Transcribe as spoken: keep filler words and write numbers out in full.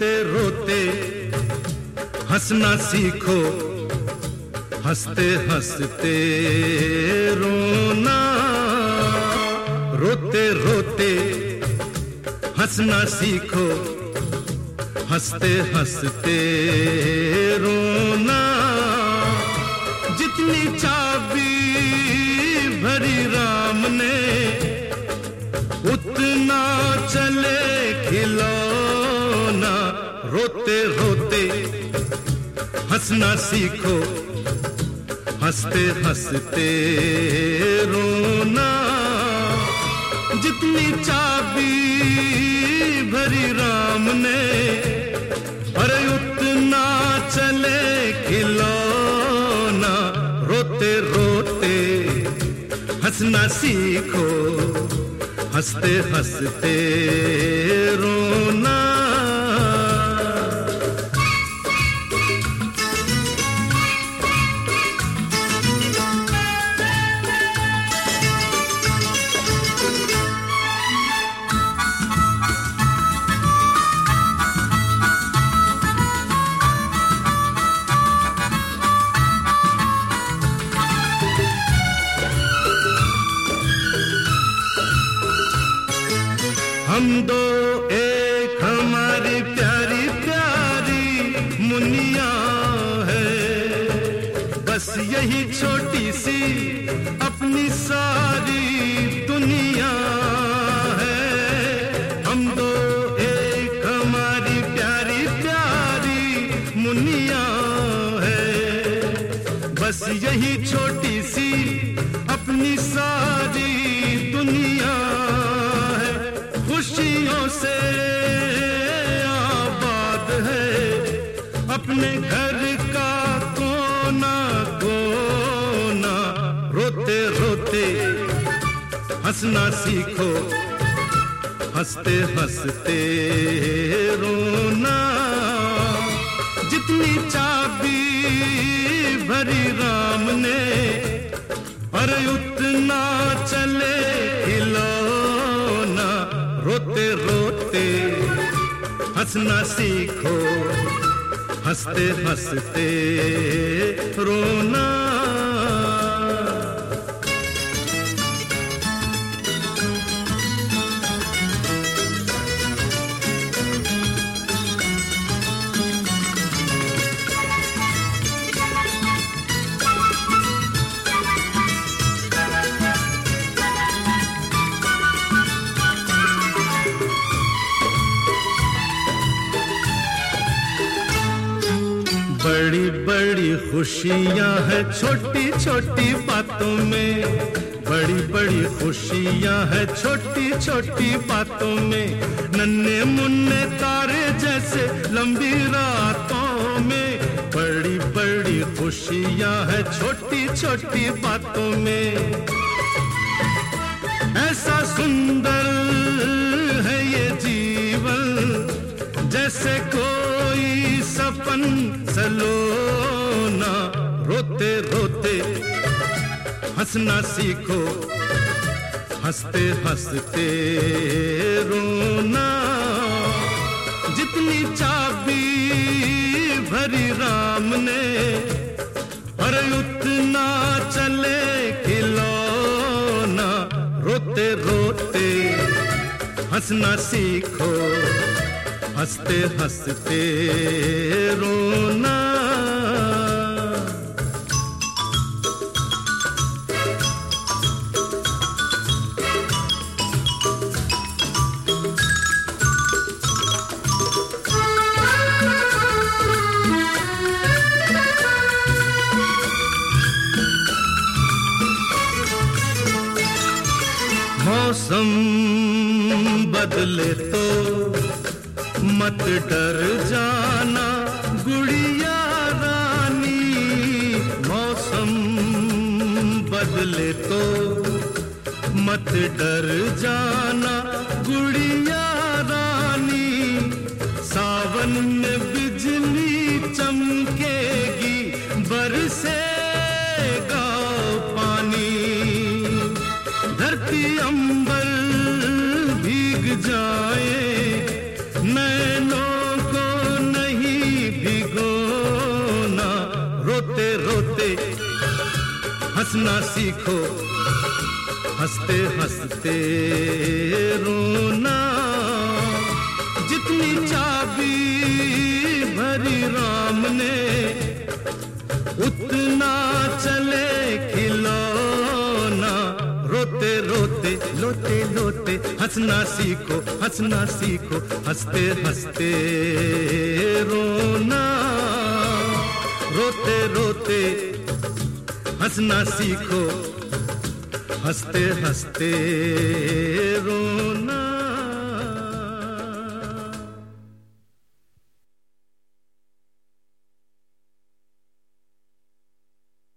रोते रोते हंसना सीखो, हंसते हंसते रोना। रोते रोते हंसना सीखो, हंसते हंसते रोना। जितनी चाबी भरी राम ने उतना चले खिलौना। रोते रोते हंसना सीखो, हंसते हंसते रोना। जितनी चाबी भरी राम ने अरे उतना चले खिलौना। रोते रोते हंसना सीखो, हंसते हंसते रोना। हम दो एक हमारी प्यारी प्यारी मुनिया है, बस यही छोटी सी अपनी सारी दुनिया है। हम दो एक हमारी प्यारी प्यारी मुनिया है, बस यही छोटी सी अपनी सारी दुनिया। खुशियों से आबाद है अपने घर का कोना कोना। रोते रोते हंसना सीखो, हंसते हंसते रोना। जितनी चाबी भरी राम ने अरे उतना चले खिलौना। रोते रोते हंसना सीखो, हंसते हंसते रोना। बड़ी बड़ी खुशियां हैं छोटी छोटी बातों में, बड़ी बड़ी खुशियां हैं छोटी छोटी बातों में। नन्हे मुन्ने तारे जैसे लंबी रातों में, बड़ी बड़ी खुशियां हैं छोटी छोटी बातों में। ऐसा सुंदर है ये जीवन जैसे कोई सपन सलोना। रोते रोते हंसना सीखो, हंसते हंसते रोना। जितनी चाबी भरी राम ने अरे उतना चले खिलौना। रोते रोते हंसना सीखो, हंसते हंसते रोना। मौसम बदले तो मत डर जाना गुड़िया रानी। मौसम बदले तो मत डर जाना गुड़िया रानी। सावन में बिजली चमकेगी बरसेगा पानी। धरती अंबर भीग जाए नैनों को हंसना सीखो, हंसते हंसते रोना। जितनी चाबी भरी राम ने उतना चले खिलौना। रोते रोते लोते लोते हंसना सीखो, हंसना सीखो, हंसते हंसते रोना। रोते रोते हंसना सीखो, हंसते हंसते रोना।